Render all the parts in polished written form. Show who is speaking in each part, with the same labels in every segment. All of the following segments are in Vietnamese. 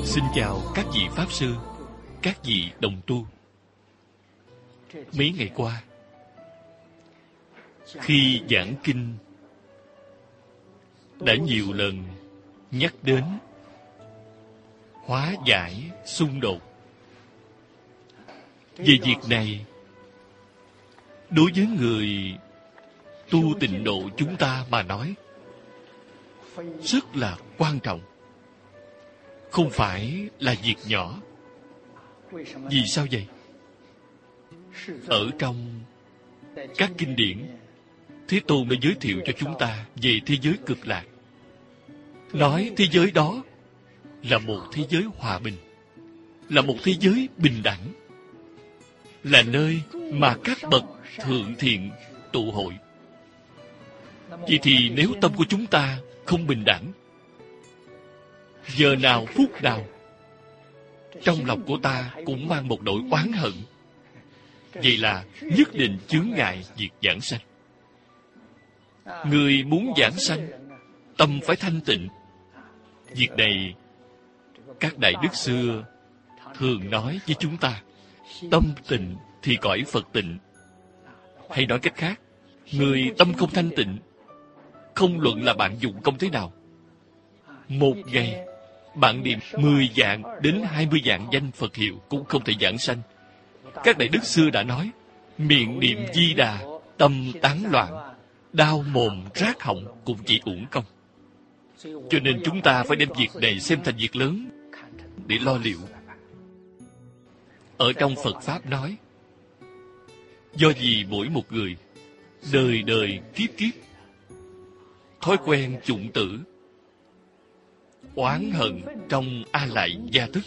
Speaker 1: Xin chào các vị Pháp Sư, các vị đồng tu. Mấy ngày qua, khi giảng kinh, đã nhiều lần nhắc đến hóa giải xung đột. Về việc này, đối với người tu tịnh độ chúng ta mà nói, rất là quan trọng. Không phải là việc nhỏ. Vì sao vậy? Ở trong các kinh điển, Thế Tôn đã giới thiệu cho chúng ta về thế giới cực lạc. Nói thế giới đó là một thế giới hòa bình, là một thế giới bình đẳng, là nơi mà các bậc thượng thiện tụ hội. Vậy thì nếu tâm của chúng ta không bình đẳng, giờ nào phút nào trong lòng của ta cũng mang một nỗi oán hận, vậy là nhất định chướng ngại việc giảng sanh. Người muốn giảng sanh, tâm phải thanh tịnh. Việc này các đại đức xưa thường nói với chúng ta: tâm tịnh thì cõi Phật tịnh. Hay nói cách khác, người tâm không thanh tịnh, không luận là bạn dụng công thế nào, một ngày bạn niệm 10 vạn đến 20 vạn danh Phật hiệu cũng không thể giảng sanh. Các đại đức xưa đã nói, miệng niệm Di Đà, tâm tán loạn, đau mồm rát họng cũng chỉ uổng công. Cho nên chúng ta phải đem việc này xem thành việc lớn để lo liệu. Ở trong Phật Pháp nói, do vì mỗi một người đời đời kiếp kiếp thói quen chủng tử, oán hận trong a lại gia thức,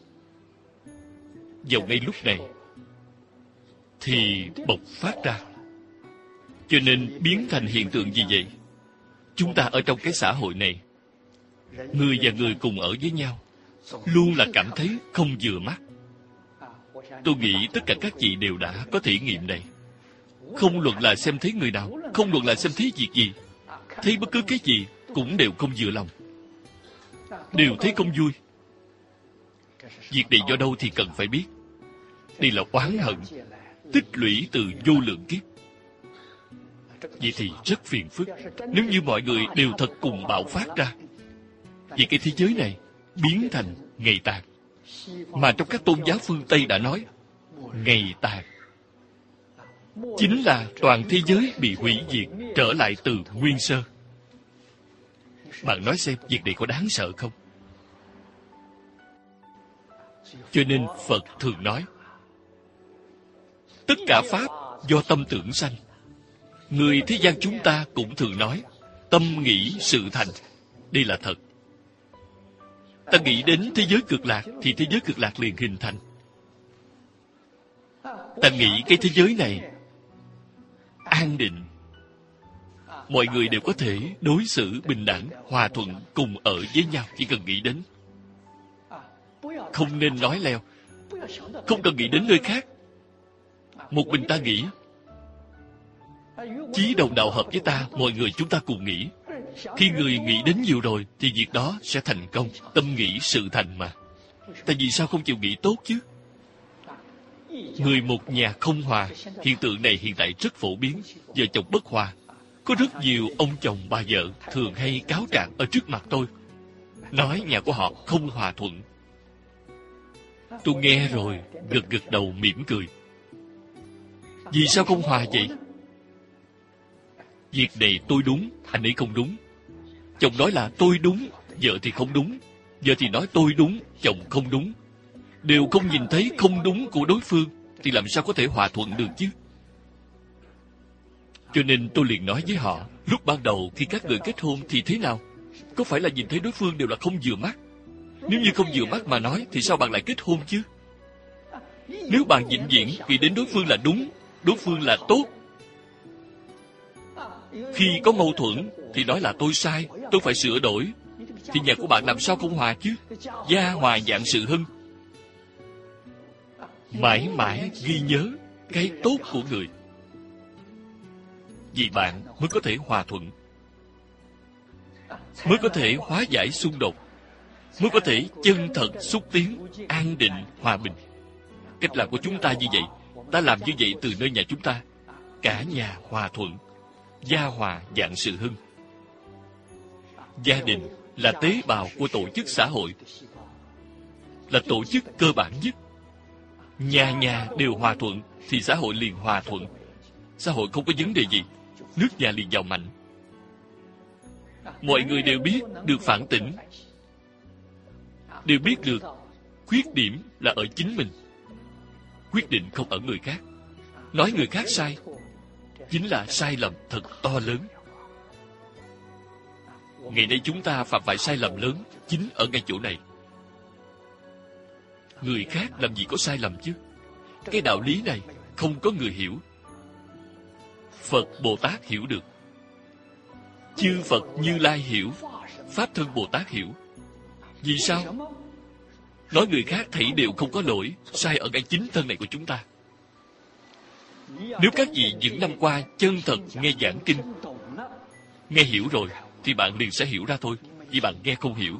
Speaker 1: vào ngay lúc này thì bộc phát ra. Cho nên biến thành hiện tượng gì vậy? Chúng ta ở trong cái xã hội này, người và người cùng ở với nhau, luôn là cảm thấy không vừa mắt. Tôi nghĩ tất cả các vị đều đã có thể nghiệm này. Không luận là xem thấy người nào, không luận là xem thấy việc gì, thấy bất cứ cái gì cũng đều không vừa lòng, đều thấy không vui. Việc này do đâu thì cần phải biết. Đây là oán hận tích lũy từ vô lượng kiếp. Vậy thì rất phiền phức. Nếu như mọi người đều thật cùng bạo phát ra, vậy cái thế giới này biến thành ngày tàn. Mà trong các tôn giáo phương Tây đã nói, ngày tàn chính là toàn thế giới bị hủy diệt, trở lại từ nguyên sơ. Bạn nói xem việc này có đáng sợ không? Cho nên Phật thường nói, tất cả Pháp do tâm tưởng sanh. Người thế gian chúng ta cũng thường nói, tâm nghĩ sự thành. Đây là thật. Ta nghĩ đến thế giới cực lạc thì thế giới cực lạc liền hình thành. Ta nghĩ cái thế giới này an định, mọi người đều có thể đối xử bình đẳng, hòa thuận, cùng ở với nhau. Chỉ cần nghĩ đến, không nên nói leo, không cần nghĩ đến nơi khác. Một mình ta nghĩ, chí đồng đạo hợp với ta, mọi người chúng ta cùng nghĩ. Khi người nghĩ đến nhiều rồi thì việc đó sẽ thành công. Tâm nghĩ sự thành mà. Tại vì sao không chịu nghĩ tốt chứ? Người một nhà không hòa. Hiện tượng này hiện tại rất phổ biến. Vợ chồng bất hòa. Có rất nhiều ông chồng bà vợ thường hay cáo trạng ở trước mặt tôi, nói nhà của họ không hòa thuận. Tôi nghe rồi gật gật đầu mỉm cười. Vì sao không hòa vậy? Việc này tôi đúng, anh ấy không đúng. Chồng nói là tôi đúng, vợ thì không đúng. Vợ thì nói tôi đúng, chồng không đúng. Đều không nhìn thấy không đúng của đối phương, thì làm sao có thể hòa thuận được chứ? Cho nên tôi liền nói với họ, lúc ban đầu khi các người kết hôn thì thế nào? Có phải là nhìn thấy đối phương đều là không vừa mắt? Nếu như không vừa mắt mà nói, thì sao bạn lại kết hôn chứ? Nếu bạn vĩnh viễn nghĩ đến đối phương là đúng, đối phương là tốt, khi có mâu thuẫn thì nói là tôi sai, tôi phải sửa đổi, thì nhà của bạn làm sao không hòa chứ? Gia hòa vạn sự hưng. Mãi mãi ghi nhớ cái tốt của người, vì bạn mới có thể hòa thuận, mới có thể hóa giải xung đột. mới có thể chân thật xúc tiến an định hòa bình. Cách làm của chúng ta như vậy, ta làm như vậy từ nơi nhà chúng ta, cả nhà hòa thuận, gia hòa vạn sự hưng. Gia đình là tế bào của tổ chức xã hội, là tổ chức cơ bản nhất. Nhà nhà đều hòa thuận thì xã hội liền hòa thuận. Xã hội không có vấn đề gì, nước nhà liền giàu mạnh. Mọi người đều biết được phản tỉnh, đều biết được khuyết điểm là ở chính mình, quyết định không ở người khác. Nói người khác sai chính là sai lầm thật to lớn. Ngày nay chúng ta phạm phải sai lầm lớn chính ở ngay chỗ này. Người khác làm gì có sai lầm chứ? Cái đạo lý này không có người hiểu. Phật Bồ Tát hiểu được, chư Phật Như Lai hiểu, Pháp Thân Bồ Tát hiểu. Vì sao? Nói người khác thảy đều không có lỗi, sai ở ngay chính thân này của chúng ta. Nếu các vị những năm qua chân thật nghe giảng kinh, nghe hiểu rồi, thì bạn liền sẽ hiểu ra thôi, vì bạn nghe không hiểu.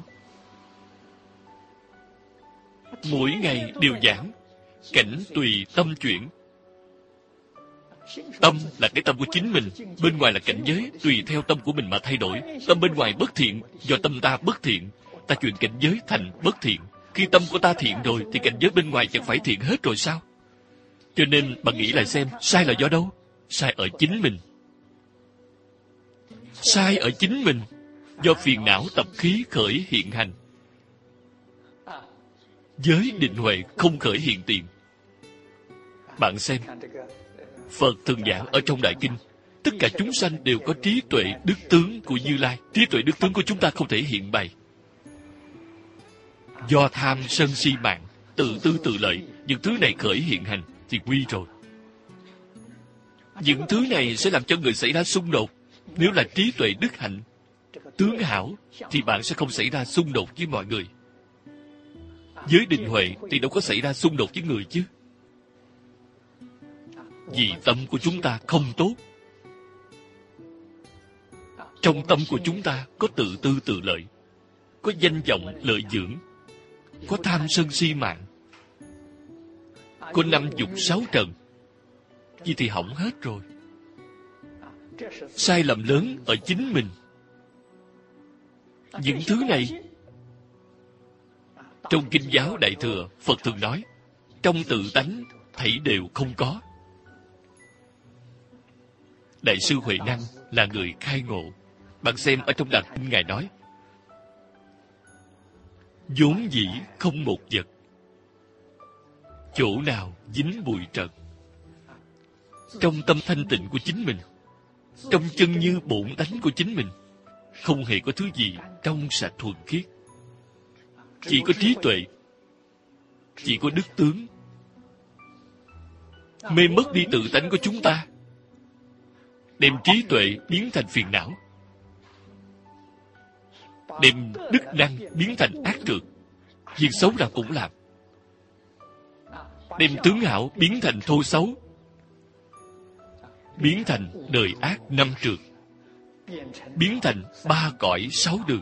Speaker 1: Mỗi ngày đều giảng, cảnh tùy tâm chuyển. Tâm là cái tâm của chính mình, bên ngoài là cảnh giới, tùy theo tâm của mình mà thay đổi. Tâm bên ngoài bất thiện, do tâm ta bất thiện, ta chuyển cảnh giới thành bất thiện. Khi tâm của ta thiện rồi, thì cảnh giới bên ngoài chẳng phải thiện hết rồi sao? Cho nên bạn nghĩ lại xem, sai là do đâu? Sai ở chính mình. Sai ở chính mình, do phiền não tập khí khởi hiện hành. Giới định huệ không khởi hiện tiền. Bạn xem, Phật thường giảng ở trong Đại Kinh, tất cả chúng sanh đều có trí tuệ đức tướng của Như Lai. Trí tuệ đức tướng của chúng ta không thể hiện bày. Do tham sân si mạng, tự tư tự lợi, những thứ này khởi hiện hành thì nguy rồi. Những thứ này sẽ làm cho người xảy ra xung đột. Nếu là trí tuệ đức hạnh, tướng hảo, thì bạn sẽ không xảy ra xung đột với mọi người. Giới định huệ thì đâu có xảy ra xung đột với người chứ. Vì tâm của chúng ta không tốt. Trong tâm của chúng ta có tự tư tự lợi, có danh vọng lợi dưỡng, có tham sân si mạng, có năm dục sáu trần. Vậy thì hỏng hết rồi. Sai lầm lớn ở chính mình. Những thứ này trong Kinh giáo Đại Thừa, Phật thường nói, trong tự tánh thảy đều không có. Đại sư Huệ Năng là người khai ngộ. Bạn xem ở trong Đại Kinh Ngài nói, vốn dĩ không một vật, chỗ nào dính bụi trần. Trong tâm thanh tịnh của chính mình, trong chân như bổn tánh của chính mình, không hề có thứ gì trong sạch thuần khiết. Chỉ có trí tuệ, chỉ có đức tướng. Mê mất đi tự tánh của chúng ta, đem trí tuệ biến thành phiền não, đem đức năng biến thành ác trược. Việc xấu nào cũng làm. Đem tướng hảo biến thành thô xấu, biến thành đời ác năm trược, biến thành ba cõi sáu đường.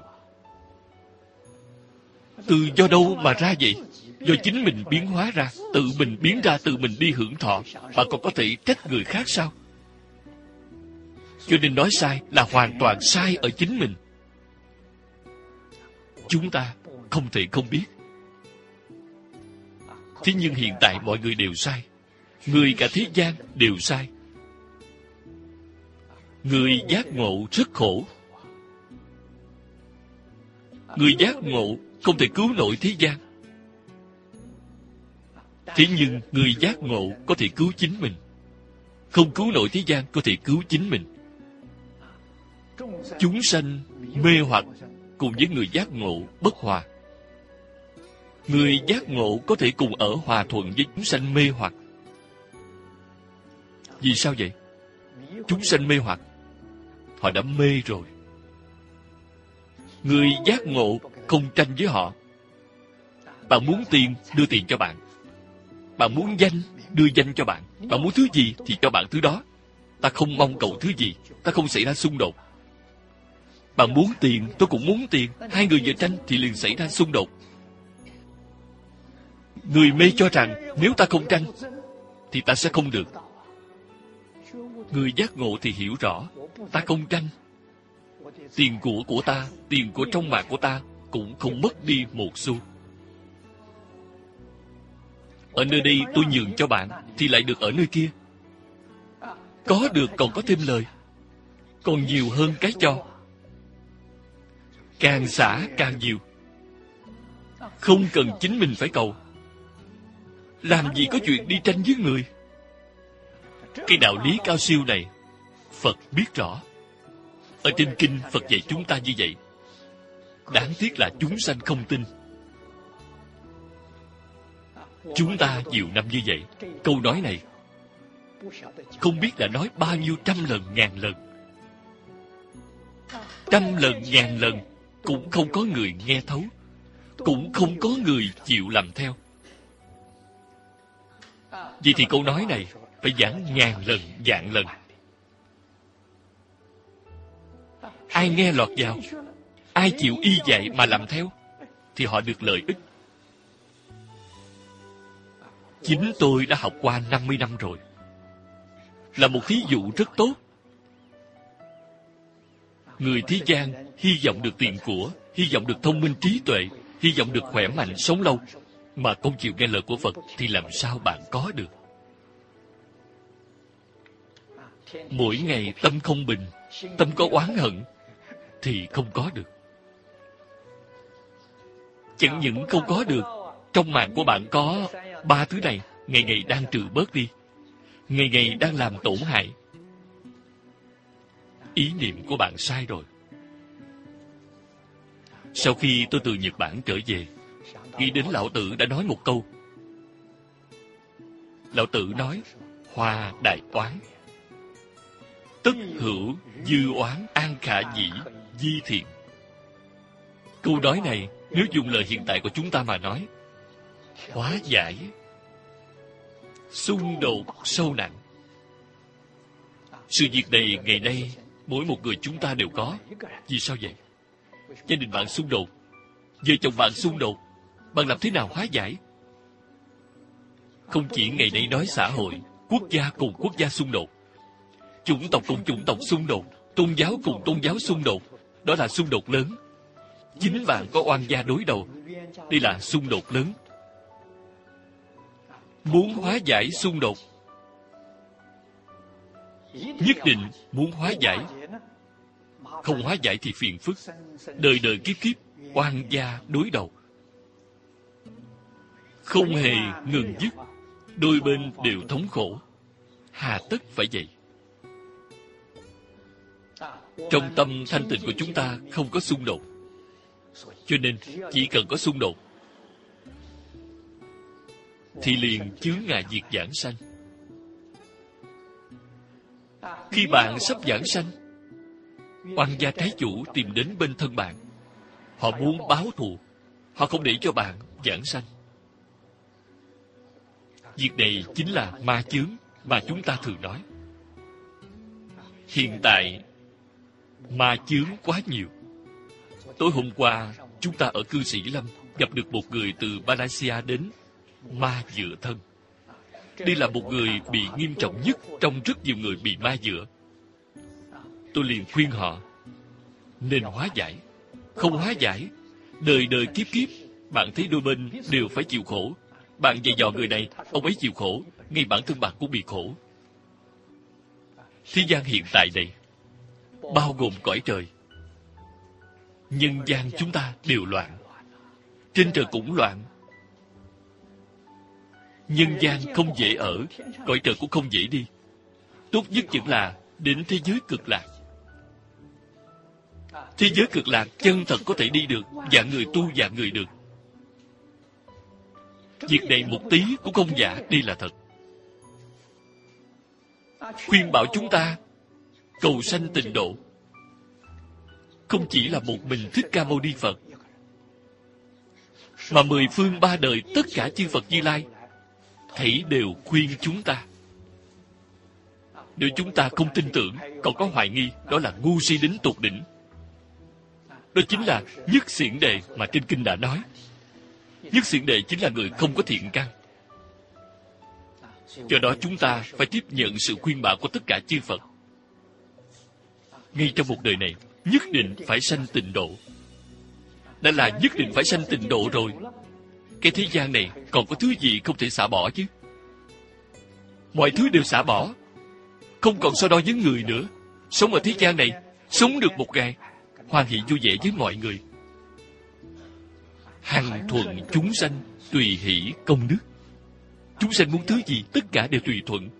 Speaker 1: Từ do đâu mà ra vậy? Do chính mình biến hóa ra, tự mình biến ra, tự mình đi hưởng thọ. Bạn còn có thể trách người khác sao? Cho nên nói sai là hoàn toàn sai ở chính mình. Chúng ta không thể không biết. Thế nhưng hiện tại mọi người đều sai. Người cả thế gian đều sai. Người giác ngộ rất khổ. Người giác ngộ không thể cứu nổi thế gian. Thế nhưng người giác ngộ có thể cứu chính mình. Không cứu nổi thế gian, có thể cứu chính mình. Chúng sanh mê hoặc cùng với người giác ngộ bất hòa. Người giác ngộ có thể cùng ở hòa thuận với chúng sanh mê hoặc. Vì sao vậy? Chúng sanh mê hoặc, họ đã mê rồi. Người giác ngộ không tranh với họ. Bạn muốn tiền, đưa tiền cho bạn. Bạn muốn danh, đưa danh cho bạn. Bạn muốn thứ gì thì cho bạn thứ đó. Ta không mong cầu thứ gì, ta không xảy ra xung đột. Bạn muốn tiền, tôi cũng muốn tiền. Hai người vợ tranh thì liền xảy ra xung đột. Người mê cho rằng nếu ta không tranh thì ta sẽ không được. Người giác ngộ thì hiểu rõ, ta không tranh, tiền của ta, tiền của trong mạng của ta cũng không mất đi một xu. Ở nơi đây tôi nhường cho bạn thì lại được ở nơi kia. Có được còn có thêm lời, còn nhiều hơn cái cho. Càng xả càng nhiều. Không cần chính mình phải cầu. Làm gì có chuyện đi tranh với người. Cái đạo lý cao siêu này Phật biết rõ. Ở trên kinh Phật dạy chúng ta như vậy. Đáng tiếc là chúng sanh không tin. Chúng ta nhiều năm như vậy, câu nói này không biết đã nói bao nhiêu trăm lần, ngàn lần. Trăm lần, ngàn lần cũng không có người nghe thấu, cũng không có người chịu làm theo. Vì thì câu nói này phải giảng ngàn lần, vạn lần. Ai nghe lọt vào, ai chịu y dạy mà làm theo, thì họ được lợi ích. Chính tôi đã học qua 50 năm rồi, là một thí dụ rất tốt. Người thế gian hy vọng được tiền của, hy vọng được thông minh trí tuệ, hy vọng được khỏe mạnh sống lâu, mà không chịu nghe lời của Phật thì làm sao bạn có được? Mỗi ngày tâm không bình, tâm có oán hận thì không có được. Chẳng những không có được, trong mạng của bạn có ba thứ này, ngày ngày đang trừ bớt đi, ngày ngày đang làm tổn hại. Ý niệm của bạn sai rồi. Sau khi tôi từ Nhật Bản trở về, nghĩ đến Lão Tử đã nói một câu. Lão Tử nói, hoa đại oán, tất hữu dư oán an khả dĩ di thiện. Câu nói này, nếu dùng lời hiện tại của chúng ta mà nói, hóa giải xung đột sâu nặng. Sự việc này ngày nay mỗi một người chúng ta đều có. Vì sao vậy? Gia đình bạn xung đột, vợ chồng bạn xung đột, bạn làm thế nào hóa giải? Không chỉ ngày nay nói xã hội, quốc gia cùng quốc gia xung đột, chủng tộc cùng chủng tộc xung đột, tôn giáo cùng tôn giáo xung đột, đó là xung đột lớn. Chính bạn có oan gia đối đầu, đây là xung đột lớn. Muốn hóa giải xung đột, nhất định muốn hóa giải. Không hóa giải thì phiền phức, đời đời kiếp kiếp oan gia đối đầu, không hề ngừng dứt, đôi bên đều thống khổ. Hà tất phải vậy? Trong tâm thanh tịnh của chúng ta không có xung đột, cho nên chỉ cần có xung đột thì liền chướng ngại việc giảng sanh. Khi bạn sắp giảng sanh, oan gia trái chủ tìm đến bên thân bạn. Họ muốn báo thù, họ không để cho bạn giảng sanh. Việc này chính là ma chướng mà chúng ta thường nói. Hiện tại ma chướng quá nhiều. Tối hôm qua chúng ta ở cư Sĩ Lâm gặp được một người từ Malaysia đến, ma dựa thân. Đây là một người bị nghiêm trọng nhất trong rất nhiều người bị ma dựa. Tôi liền khuyên họ nên hóa giải. Không hóa giải, đời đời kiếp kiếp bạn thấy đôi bên đều phải chịu khổ. Bạn dạy dò người này, ông ấy chịu khổ, ngay bản thân bạn cũng bị khổ. Thế gian hiện tại này bao gồm cõi trời, nhân gian chúng ta đều loạn, trên trời cũng loạn. Nhân gian không dễ ở, cõi trời cũng không dễ đi. Tốt nhất vẫn là đến thế giới cực lạc. Thế giới cực lạc chân thật có thể đi được, dạng người tu dạng người được. Việc này một tí cũng không giả, đây là thật. Khuyên bảo chúng ta cầu sanh tịnh độ, không chỉ là một mình Thích Ca Mâu Ni Phật, mà mười phương ba đời tất cả chư Phật Như Lai thảy đều khuyên chúng ta. Nếu chúng ta không tin tưởng, còn có hoài nghi, đó là ngu si đến tột đỉnh. Đó chính là nhất xiển đệ mà trên kinh đã nói. Nhất xiển đệ chính là người không có thiện căn. Do đó chúng ta phải tiếp nhận sự khuyên bảo của tất cả chư Phật. Ngay trong một đời này, nhất định phải sanh tịnh độ. Đã là nhất định phải sanh tịnh độ rồi. Cái thế gian này còn có thứ gì không thể xả bỏ chứ? Mọi thứ đều xả bỏ, không còn so đo với người nữa. Sống ở thế gian này, sống được một ngày, hoan hỷ vui vẻ với mọi người. Hằng thuận chúng sanh, tùy hỷ công đức. Chúng sanh muốn thứ gì, tất cả đều tùy thuận.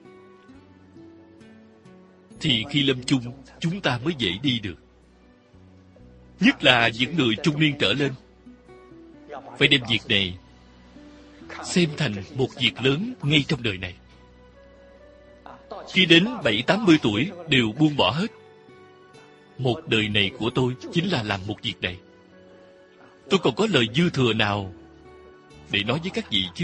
Speaker 1: Thì khi lâm chung, chúng ta mới dễ đi được. Nhất là những người trung niên trở lên, phải đem việc này xem thành một việc lớn ngay trong đời này. Khi đến 70-80 tuổi đều buông bỏ hết. Một đời này của tôi chính là làm một việc này. Tôi còn có lời dư thừa nào để nói với các vị chứ?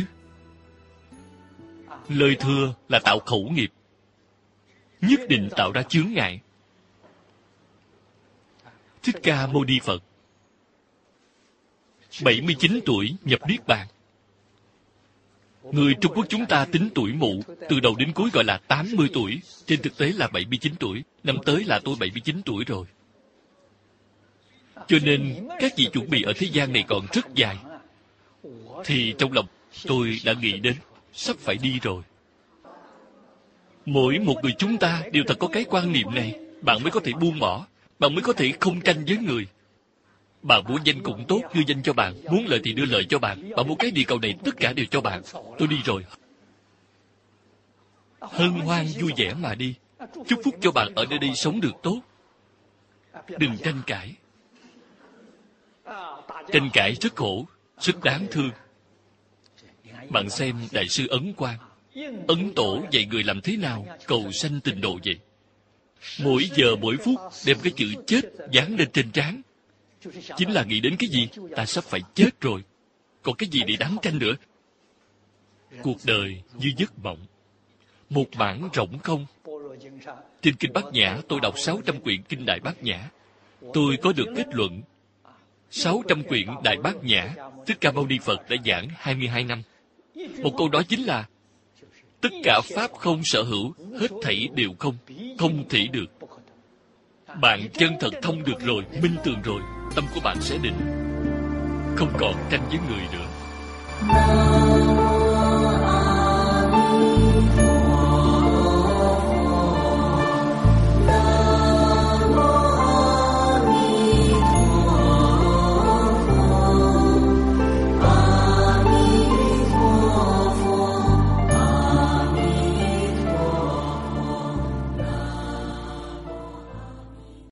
Speaker 1: Lời thừa là tạo khẩu nghiệp, nhất định tạo ra chướng ngại. Thích Ca Mâu Ni Phật 79 tuổi nhập Niết Bàn. Người Trung Quốc chúng ta tính tuổi mụ, từ đầu đến cuối gọi là 80 tuổi, trên thực tế là 79 tuổi. Năm tới là tôi 79 tuổi rồi. Cho nên các vị chuẩn bị ở thế gian này còn rất dài. Thì trong lòng tôi đã nghĩ đến sắp phải đi rồi. Mỗi một người chúng ta đều thật có cái quan niệm này, bạn mới có thể buông bỏ, bạn mới có thể không tranh với người. Bạn muốn danh cũng tốt, đưa danh cho bạn. Muốn lợi thì đưa lợi cho bạn. Bạn muốn cái địa cầu này, tất cả đều cho bạn. Tôi đi rồi. Hân hoan vui vẻ mà đi. Chúc phúc cho bạn ở nơi đây sống được tốt. Đừng tranh cãi. Tranh cãi rất khổ, rất đáng thương. Bạn xem Đại sư Ấn Quang, Ấn Tổ dạy người làm thế nào cầu sanh tịnh độ vậy. Mỗi giờ mỗi phút đem cái chữ chết dán lên trên trán. Chính là nghĩ đến cái gì? Ta sắp phải chết rồi. Còn cái gì để đáng tranh nữa? Cuộc đời như giấc mộng, một mảng rỗng không. Trên Kinh Bát Nhã, tôi đọc 600 quyển Kinh Đại Bát Nhã. Tôi có được kết luận 600 quyển Đại Bát Nhã Thích Ca Mâu Ni Phật đã giảng 22 năm. Một câu đó chính là tất cả pháp không sở hữu, hết thảy đều không, không thể được. Bạn chân thật thông được rồi, minh tường rồi, tâm của bạn sẽ định, không còn tranh với người nữa.